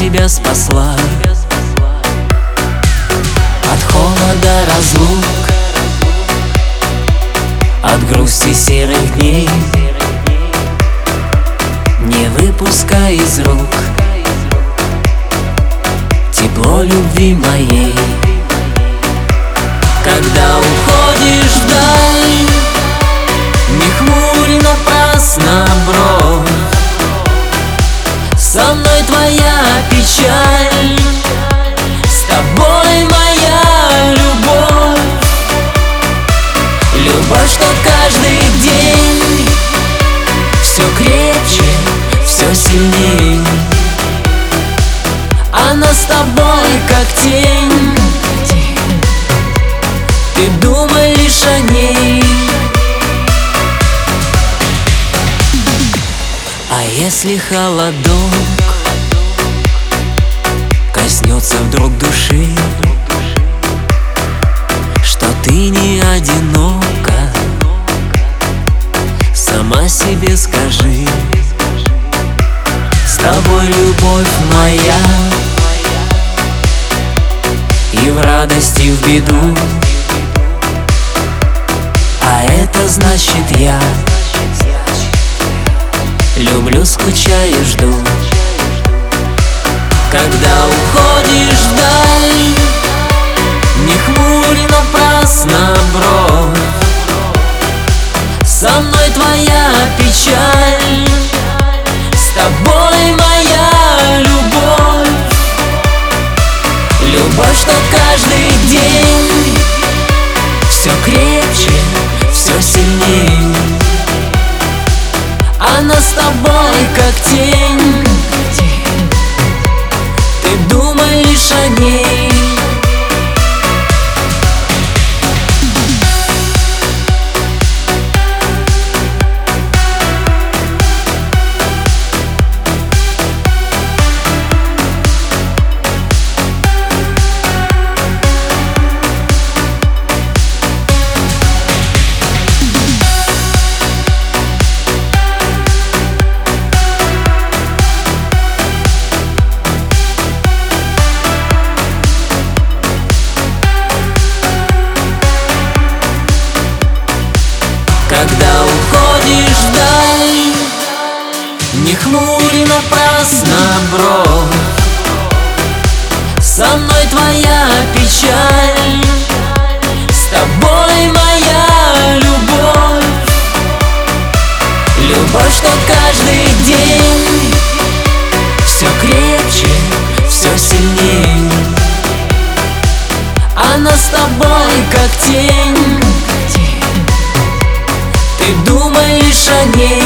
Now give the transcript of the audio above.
тебя спасла от холода разлук, от грусти серых дней. Не выпускай из рук тепло любви моей. Когда уходишь вдаль, не хмурь напрасно бровь. Со мной твоя печаль, с тобой моя любовь. Любовь, что каждый день все крепче, все сильней. Она с тобой как тень, ты думай лишь о ней. А если холодок коснется вдруг души, что ты не одинока, сама себе скажи. С тобой любовь моя, и в радости, и в беду. А это значит я люблю, скучаю, жду. Когда уходишь вдаль, не хмурь напрасно бровь. Со мной твоя печаль, с тобой моя любовь. Любовь, что каждый день все крепче, все сильней. Она с тобой как тень, ты думай лишь о ней. Когда уходишь вдаль, не хмурь напрасно бровь. Со мной твоя печаль, с тобой моя любовь. Любовь, что каждый день все крепче, все сильней. Она с тобой как тень, ты думай лишь о ней.